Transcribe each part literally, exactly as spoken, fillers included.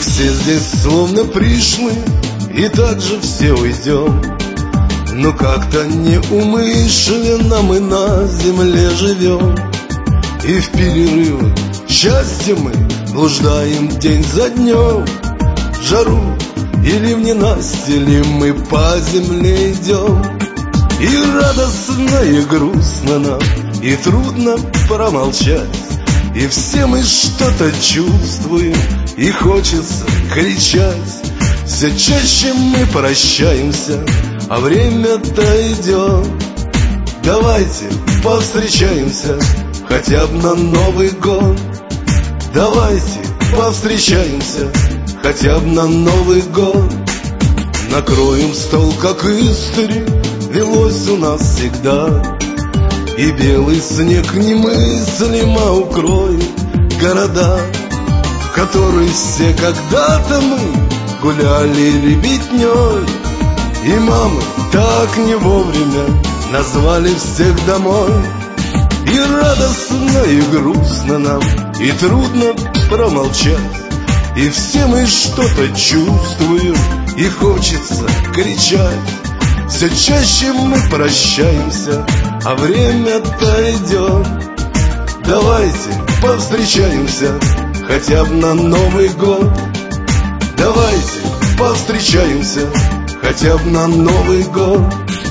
все здесь словно пришлые, и так же все уйдем. Но как-то неумышленно мы на земле живем. И в перерывы счастья мы блуждаем день за днем. В жару или в ненастье мы по земле идем. И радостно, и грустно нам, и трудно промолчать. И все мы что-то чувствуем, и хочется кричать. Все чаще мы прощаемся, а время-то идет. Давайте повстречаемся хотя бы на Новый год. Давайте повстречаемся хотя бы на Новый год. Накроем стол, как истори велось у нас всегда. И белый снег немыслимо укроет города, в которые все когда-то мы гуляли ребятней. И мамы так не вовремя назвали всех домой. И радостно, и грустно нам, и трудно промолчать. И все мы что-то чувствуем, и хочется кричать. Все чаще мы прощаемся, а время-то идет. Давайте повстречаемся хотя бы на Новый год. Давайте повстречаемся хотя бы на Новый год.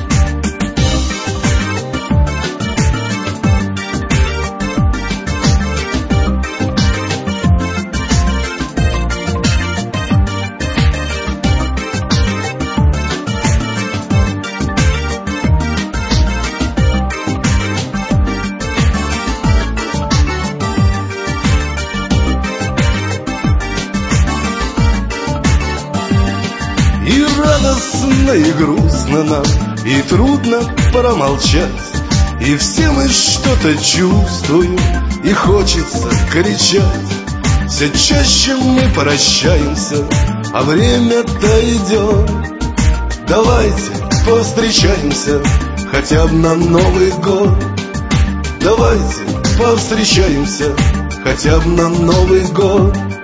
И радостно, и грустно нам, и трудно промолчать. И все мы что-то чувствуем, и хочется кричать. Все чаще мы прощаемся, а время-то идет. Давайте повстречаемся хотя бы на Новый год. Давайте повстречаемся хотя бы на Новый год.